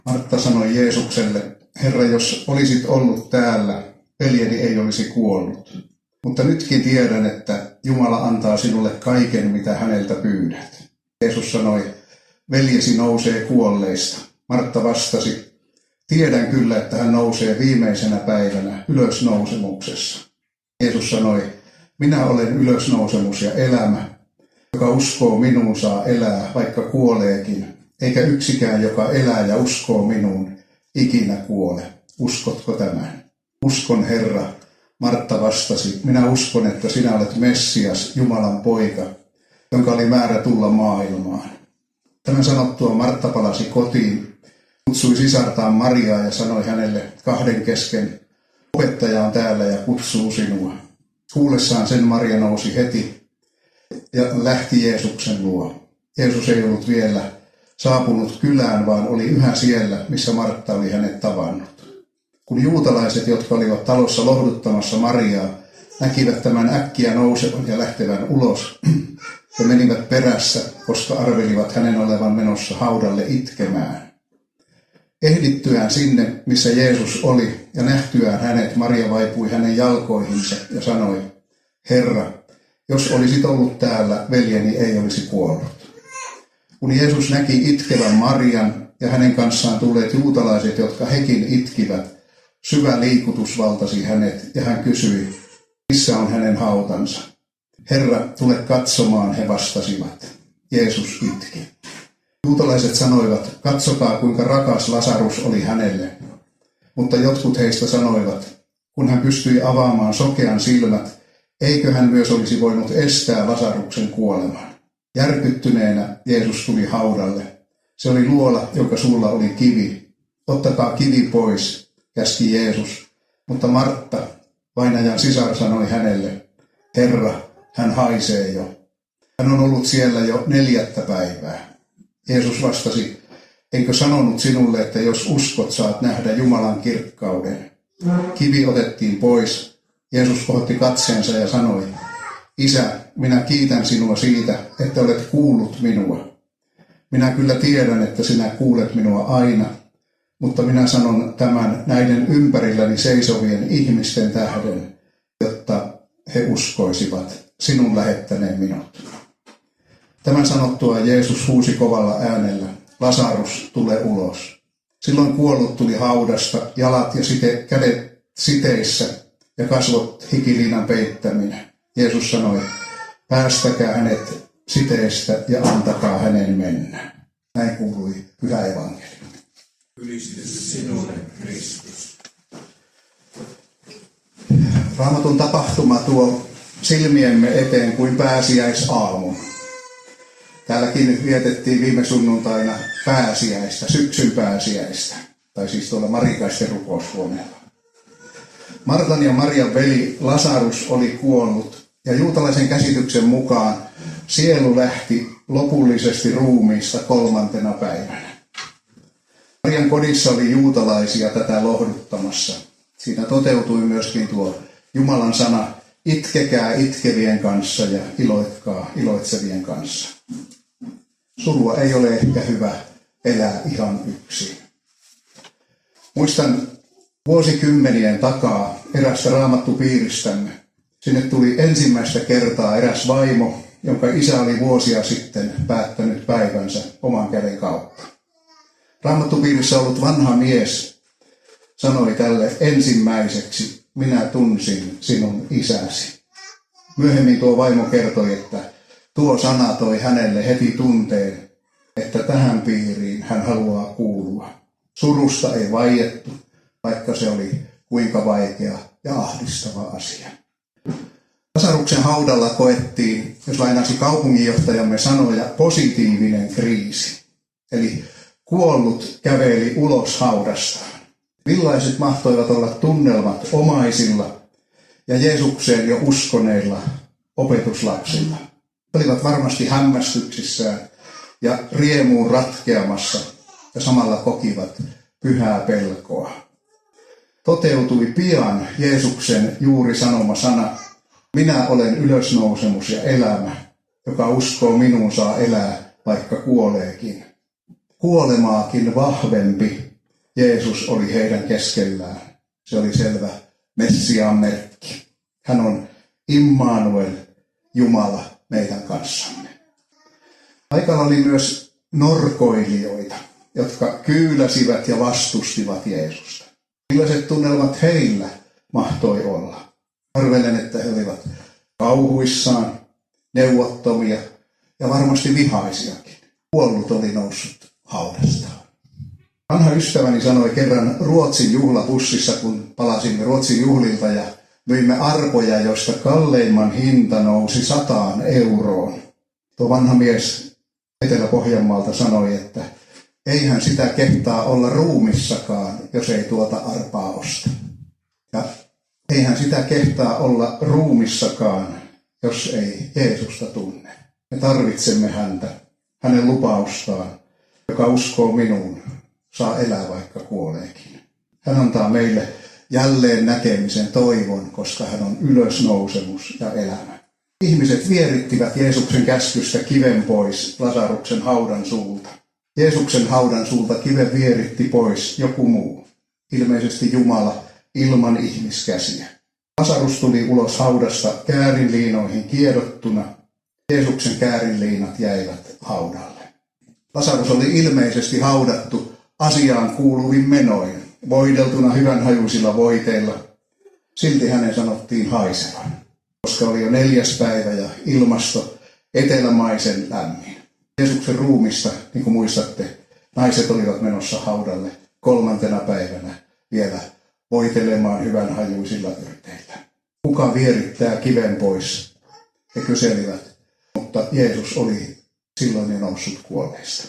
Martta sanoi Jeesukselle, Herra, jos olisit ollut täällä, veljeni ei olisi kuollut. Mutta nytkin tiedän, että Jumala antaa sinulle kaiken, mitä häneltä pyydät. Jeesus sanoi, veljesi nousee kuolleista. Martta vastasi, tiedän kyllä, että hän nousee viimeisenä päivänä ylösnousemuksessa. Jeesus sanoi, minä olen ylösnousemus ja elämä. Joka uskoo minuun saa elää, vaikka kuoleekin. Eikä yksikään, joka elää ja uskoo minuun, ikinä kuole. Uskotko tämän? Uskon, Herra. Martta vastasi, minä uskon, että sinä olet Messias, Jumalan poika, jonka oli määrä tulla maailmaan. Tämän sanottua Martta palasi kotiin, kutsui sisartaan Mariaa ja sanoi hänelle kahden kesken, opettaja on täällä ja kutsuu sinua. Kuullessaan sen Maria nousi heti ja lähti Jeesuksen luo. Jeesus ei ollut vielä saapunut kylään, vaan oli yhä siellä, missä Martta oli hänet tavannut. Kun juutalaiset, jotka olivat talossa lohduttamassa Mariaa, näkivät tämän äkkiä nousevan ja lähtevän ulos, ja menivät perässä, koska arvelivat hänen olevan menossa haudalle itkemään. Ehdittyään sinne, missä Jeesus oli, ja nähtyään hänet, Maria vaipui hänen jalkoihinsa ja sanoi, Herra, jos olisit ollut täällä, veljeni ei olisi kuollut. Kun Jeesus näki itkevän Marian ja hänen kanssaan tulleet juutalaiset, jotka hekin itkivät, syvä liikutus valtasi hänet ja hän kysyi, missä on hänen hautansa. Herra, tule katsomaan, he vastasivat. Jeesus itki. Juutalaiset sanoivat, katsokaa kuinka rakas Lasarus oli hänelle. Mutta jotkut heistä sanoivat, kun hän pystyi avaamaan sokean silmät, eikö hän myös olisi voinut estää Lasaruksen kuoleman. Järkyttyneenä Jeesus tuli haudalle. Se oli luola, jonka suulla oli kivi. Ottakaa kivi pois, käski Jeesus. Mutta Martta, vainajan sisar, sanoi hänelle, Herra, hän haisee jo. Hän on ollut siellä jo 4. päivää. Jeesus vastasi, enkö sanonut sinulle, että jos uskot, saat nähdä Jumalan kirkkauden. Kivi otettiin pois. Jeesus kohotti katseensa ja sanoi, Isä, minä kiitän sinua siitä, että olet kuullut minua. Minä kyllä tiedän, että sinä kuulet minua aina, mutta minä sanon tämän näiden ympärilläni seisovien ihmisten tähden, jotta he uskoisivat sinun lähettäneen minut. Tämän sanottua Jeesus huusi kovalla äänellä, Lasarus, tule ulos. Silloin kuollut tuli haudasta, jalat ja kädet siteissä ja kasvot hikiliinan peittäminä. Jeesus sanoi, päästäkää hänet siteistä ja antakaa hänen mennä. Näin kuului pyhä evankeliumi. Ylistetty sinulle, Kristus. Raamatun tapahtuma tuo silmiemme eteen kuin pääsiäisaamu. Täälläkin nyt vietettiin viime sunnuntaina pääsiäistä, syksyn pääsiäistä, tai siis tuolla Marikaisten rukoushuoneella. Martan ja Marian veli Lasarus oli kuollut, ja juutalaisen käsityksen mukaan sielu lähti lopullisesti ruumiista 3. päivänä. Marian kodissa oli juutalaisia tätä lohduttamassa. Siinä toteutui myöskin tuo Jumalan sana, itkekää itkevien kanssa ja iloitkaa iloitsevien kanssa. Surua ei ole ehkä hyvä elää ihan yksin. Muistan vuosikymmenien takaa erästä raamattupiiristämme. Sinne tuli ensimmäistä kertaa eräs vaimo, jonka isä oli vuosia sitten päättänyt päivänsä oman käden kautta. Raamattupiirissä ollut vanha mies sanoi tälle ensimmäiseksi, minä tunsin sinun isäsi. Myöhemmin tuo vaimo kertoi, että tuo sana toi hänelle heti tunteen, että tähän piiriin hän haluaa kuulua. Surusta ei vaiettu, vaikka se oli kuinka vaikea ja ahdistava asia. Lasaruksen haudalla koettiin, jos lainasi kaupunginjohtajamme sanoja, positiivinen kriisi. Eli kuollut käveli ulos haudastaan. Millaiset mahtoivat olla tunnelmat omaisilla ja Jeesukseen jo uskoneilla opetuslapsilla? Olivat varmasti hämmästyksissään ja riemuun ratkeamassa ja samalla kokivat pyhää pelkoa. Toteutui pian Jeesuksen juuri sanoma sana, minä olen ylösnousemus ja elämä, joka uskoo minuun saa elää, vaikka kuoleekin. Kuolemaakin vahvempi Jeesus oli heidän keskellään. Se oli selvä Messiaan merkki. Hän on Immanuel, Jumala meidän kanssamme. Paikalla oli myös norkoilijoita, jotka kyyläsivät ja vastustivat Jeesusta. Millaiset tunnelmat heillä mahtoi olla? Arvelen, että he olivat kauhuissaan, neuvottomia ja varmasti vihaisiakin. Kuollut oli noussut haudastaan. Vanha ystäväni sanoi kerran Ruotsin juhlabussissa, kun palasimme Ruotsin juhlilta ja myimme arpoja, joista kalleimman hinta nousi 100 euroon. Tuo vanha mies Etelä-Pohjanmaalta sanoi, että eihän sitä kehtaa olla ruumissakaan, jos ei tuota arpaa osta. Ja eihän sitä kehtaa olla ruumissakaan, jos ei Jeesusta tunne. Me tarvitsemme häntä, hänen lupaustaan, joka uskoo minuun, saa elää vaikka kuoleekin. Hän antaa meille jälleen näkemisen toivon, koska hän on ylösnousemus ja elämä. Ihmiset vierittivät Jeesuksen käskystä kiven pois Lasaruksen haudan suulta. Jeesuksen haudan suulta kiven vieritti pois joku muu, ilmeisesti Jumala ilman ihmiskäsiä. Lasarus tuli ulos haudasta käärinliinoihin kiedottuna. Jeesuksen käärinliinat jäivät haudalle. Lasarus oli ilmeisesti haudattu asiaan kuuluvin menoin, voideltuna hyvänhajuisilla voiteilla. Silti hänen sanottiin haisevan, koska oli jo 4. päivä ja ilmasto etelämaisen lämmin. Jeesuksen ruumista, niin kuin muistatte, naiset olivat menossa haudalle 3. päivänä vielä voitelemaan hyvänhajuisilla yrteillä. Kuka vierittää kiven pois? He kyselivät, mutta Jeesus oli silloin jo noussut kuolleista.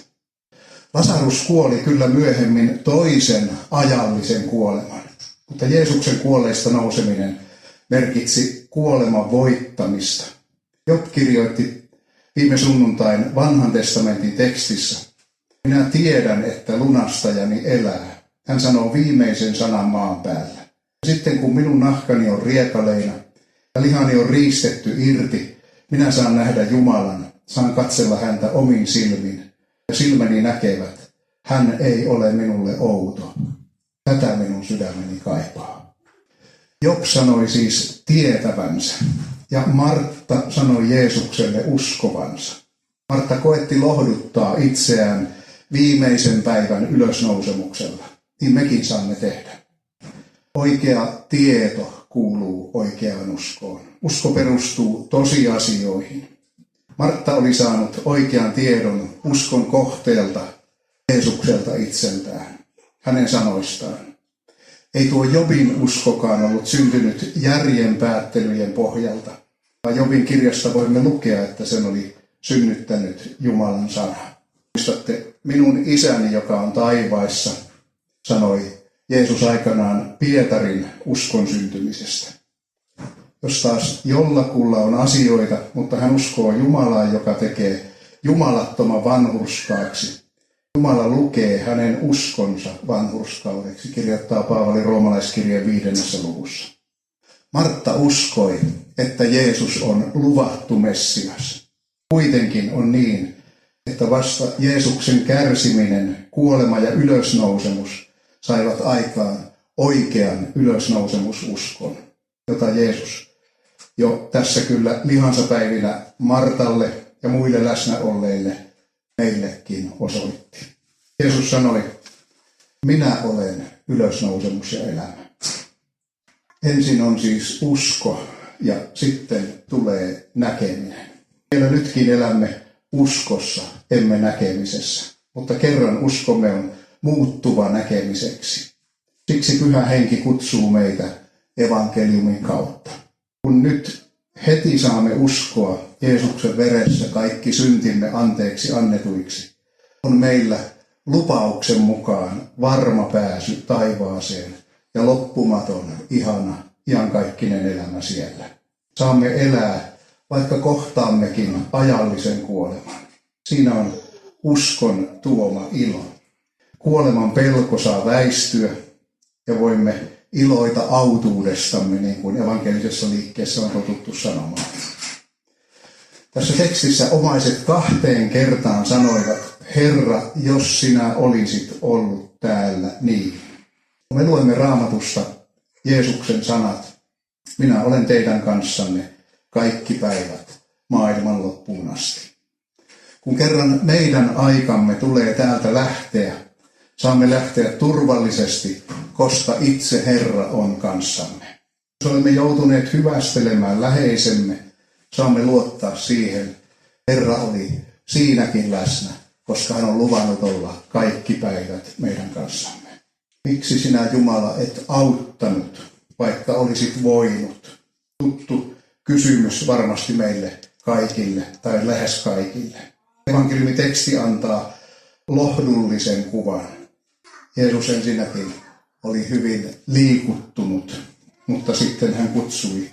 Lasarus kuoli kyllä myöhemmin toisen ajallisen kuoleman, mutta Jeesuksen kuolleista nouseminen merkitsi kuoleman voittamista. Job kirjoitti viime sunnuntain Vanhan testamentin tekstissä: minä tiedän, että lunastajani elää. Hän sanoo viimeisen sanan maan päällä. Sitten kun minun nahkani on riekaleina ja lihani on riistetty irti, minä saan nähdä Jumalan, saan katsella häntä omin silmin. Ja silmäni näkevät, hän ei ole minulle outo. Tätä minun sydämeni kaipaa. Job sanoi siis tietävänsä, ja Martta sanoi Jeesukselle uskovansa. Martta koetti lohduttaa itseään viimeisen päivän ylösnousemuksella. Niin mekin saamme tehdä. Oikea tieto kuuluu oikeaan uskoon. Usko perustuu tosiasioihin. Martta oli saanut oikean tiedon uskon kohteelta, Jeesukselta itseltään, hänen sanoistaan. Ei tuo Jobin uskokaan ollut syntynyt järjen päättelyjen pohjalta, vaan Jobin kirjasta voimme lukea, että sen oli synnyttänyt Jumalan sana. Muistatte, minun isäni, joka on taivaissa, sanoi Jeesus aikanaan Pietarin uskon syntymisestä. Jos taas jollakulla on asioita, mutta hän uskoo Jumalaan, joka tekee jumalattoman vanhurskaaksi, Jumala lukee hänen uskonsa vanhurskaudeksi, kirjoittaa Paavali roomalaiskirjeen 5. luvussa. Martta uskoi, että Jeesus on luvattu Messias. Kuitenkin on niin, että vasta Jeesuksen kärsiminen, kuolema ja ylösnousemus saivat aikaan oikean ylösnousemususkon, jota Jeesus jo tässä kyllä lihansa päivinä Martalle ja muille läsnä olleille meillekin osoitti. Jeesus sanoi, minä olen ylösnousemus ja elämä. Ensin on siis usko ja sitten tulee näkeminen. Vielä nytkin elämme uskossa, emme näkemisessä, mutta kerran uskomme on muuttuva näkemiseksi. Siksi Pyhä Henki kutsuu meitä evankeliumin kautta. Kun nyt heti saamme uskoa Jeesuksen veressä kaikki syntimme anteeksi annetuiksi, on meillä lupauksen mukaan varma pääsy taivaaseen ja loppumaton, ihana, iankaikkinen elämä siellä. Saamme elää, vaikka kohtaammekin ajallisen kuoleman. Siinä on uskon tuoma ilo. Kuoleman pelko saa väistyä ja voimme iloita autuudestamme, niin kuin evankelisessa liikkeessä on totuttu sanomaan. Tässä tekstissä omaiset 2 kertaan sanoivat Herra, jos sinä olisit ollut täällä, niin. Me luemme Raamatusta Jeesuksen sanat. Minä olen teidän kanssanne kaikki päivät maailman loppuun asti. Kun kerran meidän aikamme tulee täältä lähteä, saamme lähteä turvallisesti, koska itse Herra on kanssamme. Jos olemme joutuneet hyvästelemään läheisemme, saamme luottaa siihen. Herra oli siinäkin läsnä, koska hän on luvannut olla kaikki päivät meidän kanssamme. Miksi sinä, Jumala, et auttanut, vaikka olisit voinut? Tuttu kysymys varmasti meille kaikille tai lähes kaikille. Evankeliumiteksti antaa lohdullisen kuvan. Jeesus ensinnäkin oli hyvin liikuttunut, mutta sitten hän kutsui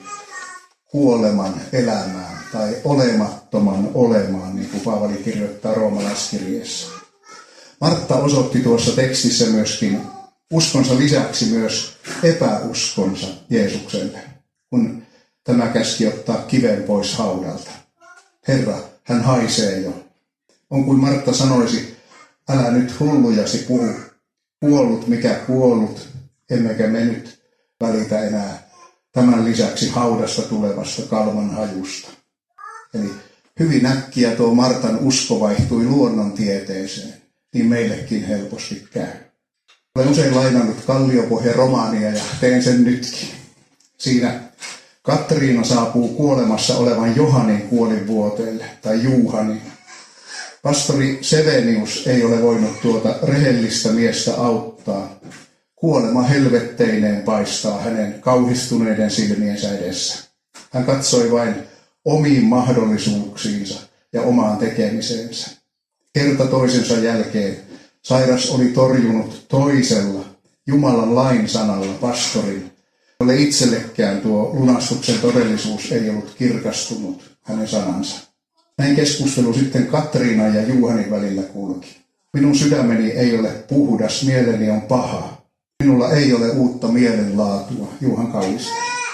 kuoleman elämään tai olemattoman olemaan, niin kuin Paavali kirjoittaa roomalaiskirjeessä. Martta osoitti tuossa tekstissä myöskin uskonsa lisäksi myös epäuskonsa Jeesukselle, kun tämä käski ottaa kiven pois haudalta. Herra, hän haisee jo. On kuin Martta sanoisi, älä nyt hullujasi puhu, kuollut mikä kuollut, emmekä me nyt välitä enää tämän lisäksi haudasta tulevasta kalman hajusta. Eli hyvin äkkiä tuo Martan usko vaihtui luonnontieteeseen, niin meillekin helposti käy. Olen usein lainannut Kalliopohja-romaania ja teen sen nytkin. Siinä Katriina saapuu kuolemassa olevan Johanin kuolinvuoteelle, tai Juhanin. Pastori Sevenius ei ole voinut tuota rehellistä miestä auttaa. Kuolema helvetteineen paistaa hänen kauhistuneiden silmiensä edessä. Hän katsoi vain omiin mahdollisuuksiinsa ja omaan tekemiseensä. Kerta toisensa jälkeen sairas oli torjunut toisella Jumalan lain sanalla pastorin, jolle itsellekään tuo lunastuksen todellisuus ei ollut kirkastunut hänen sanansa. Näin keskustelu sitten Katriinan ja Juhanin välillä kulki. Minun sydämeni ei ole puhdas, mieleni on paha. Minulla ei ole uutta mielenlaatua, Juhan kallisteli.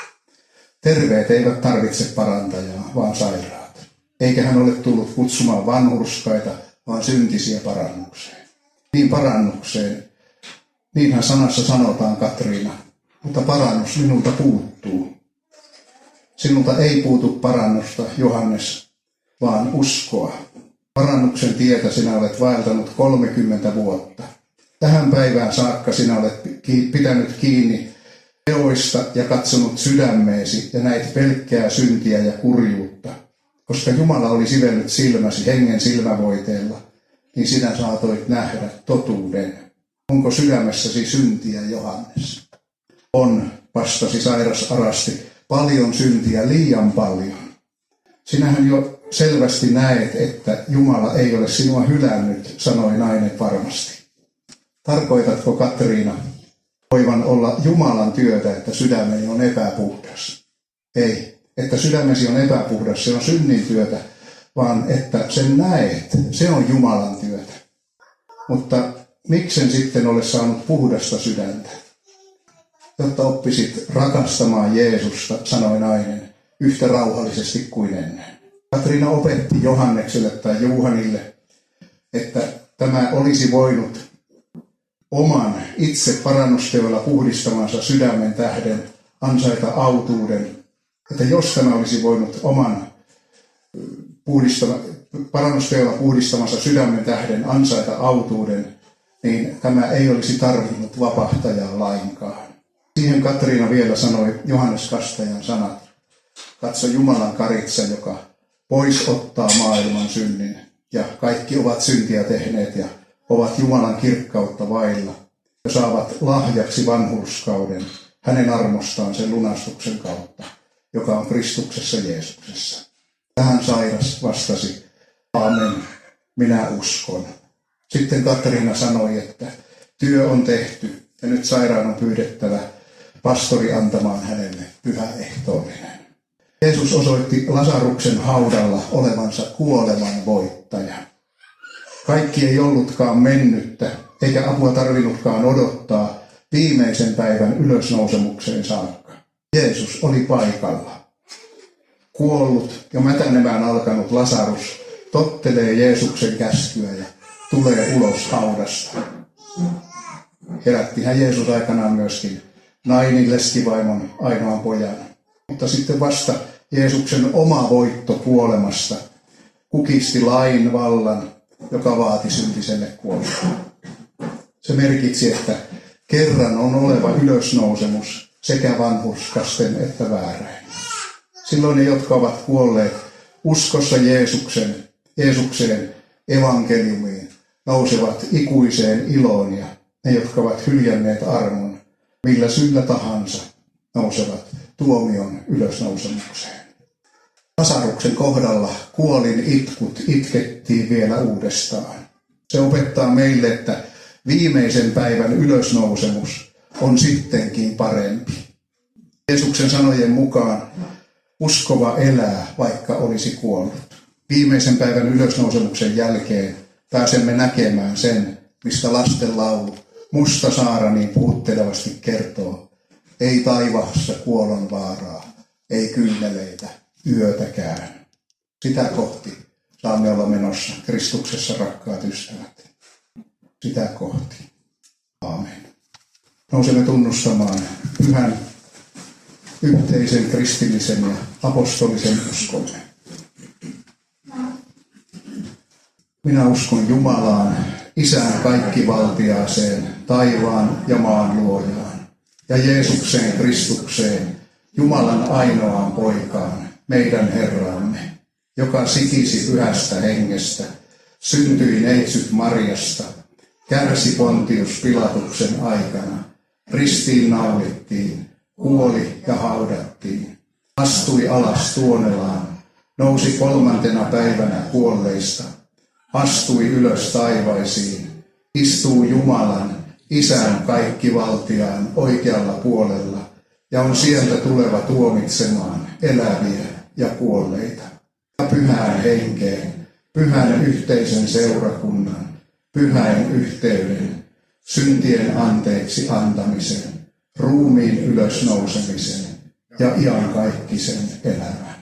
Terveet eivät tarvitse parantajaa, vaan sairaat. Eikä hän ole tullut kutsumaan vanhurskaita, vaan syntisiä parannukseen. Niin parannukseen, niinhän sanassa sanotaan, Katriina, mutta parannus minulta puuttuu. Sinulta ei puutu parannusta, Johannes, vaan uskoa. Parannuksen tietä sinä olet vaeltanut 30 vuotta. Tähän päivään saakka sinä olet pitänyt kiinni teoista ja katsonut sydämeesi ja näit pelkkää syntiä ja kurjuutta. Koska Jumala oli sivellyt silmäsi hengen silmävoiteella, niin sinä saatoit nähdä totuuden. Onko sydämessäsi syntiä, Johannes? On, vastasi sairas arasti, paljon syntiä, liian paljon. Sinähän jo selvästi näet, että Jumala ei ole sinua hylännyt, sanoi nainen varmasti. Tarkoitatko, Katriina, voivan olla Jumalan työtä, että sydämeni on epäpuhdas? Ei, että sydämesi on epäpuhdas, se on synnin työtä, vaan että sen näet, se on Jumalan työtä. Mutta miksen sitten ole saanut puhdasta sydäntä? Jotta oppisit rakastamaan Jeesusta, sanoi nainen, yhtä rauhallisesti kuin ennen. Katriina opetti Johannekselle tai Juhanille, että tämä olisi voinut oman itse parannusteolla puhdistamansa sydämen tähden ansaita autuuden. Että jos tämä olisi voinut oman parannusteolla puhdistamansa sydämen tähden ansaita autuuden, niin tämä ei olisi tarvinnut vapahtajaa lainkaan. Siihen Katriina vielä sanoi Johannes Kastajan sanat. Katso Jumalan karitsa, joka pois ottaa maailman synnin. Ja kaikki ovat syntiä tehneet ja ovat Jumalan kirkkautta vailla. Ja saavat lahjaksi vanhurskauden hänen armostaan sen lunastuksen kautta, joka on Kristuksessa Jeesuksessa. Tähän sairas vastasi, aamen, minä uskon. Sitten Katriina sanoi, että työ on tehty ja nyt sairaan on pyydettävä pastori antamaan hänelle pyhä ehtoollinen. Jeesus osoitti Lasaruksen haudalla olevansa kuoleman voittaja. Kaikki ei ollutkaan mennyttä, eikä apua tarvinnutkaan odottaa viimeisen päivän ylösnousemukseen saakka. Jeesus oli paikalla. Kuollut ja mätänemään alkanut Lasarus tottelee Jeesuksen käskyä ja tulee ulos haudasta. Herättihän Jeesus aikanaan myöskin Nainin leskivaimon ainoan pojan. Mutta sitten vasta Jeesuksen oma voitto kuolemasta kukisti lain vallan, joka vaati syntiselle kuolemaa. Se merkitsi, että kerran on oleva ylösnousemus sekä vanhurskasten että vääräin. Silloin ne, jotka ovat kuolleet uskossa Jeesukseen evankeliumiin, nousevat ikuiseen iloon, ja ne, jotka ovat hyljänneet armon, millä syyllä tahansa, nousevat tuomion ylösnousemukseen. Lasaruksen kohdalla kuolin itkut itkettiin vielä uudestaan. Se opettaa meille, että viimeisen päivän ylösnousemus on sittenkin parempi. Jeesuksen sanojen mukaan uskova elää, vaikka olisi kuollut. Viimeisen päivän ylösnousemuksen jälkeen pääsemme näkemään sen, mistä lastenlaulu Musta Saara niin puhuttelevasti kertoo. Ei taivaassa kuolon vaaraa, ei kyyneleitä, yötäkään. Sitä kohti saamme olla menossa Kristuksessa, rakkaat ystävät. Sitä kohti. Aamen. Nousemme tunnustamaan pyhän yhteisen kristillisen ja apostolisen uskomme. Minä uskon Jumalaan, Isään kaikkivaltiaaseen, taivaan ja maan luojaan, ja Jeesukseen Kristukseen, Jumalan ainoaan poikaan, meidän Herramme, joka sikisi pyhästä hengestä, syntyi neitsyt Marjasta, kärsi Pontius Pilatuksen aikana, ristiin naulittiin, kuoli ja haudattiin, astui alas tuonelaan, nousi 3. päivänä kuolleista, astui ylös taivaisiin, istuu Jumalan, Isän kaikkivaltiaan oikealla puolella, ja on sieltä tuleva tuomitsemaan eläviä ja kuolleita. Ja pyhään henkeen, pyhän yhteisen seurakunnan, pyhän yhteyden, syntien anteeksi antamisen, ruumiin ylösnousemisen ja iankaikkisen elämän.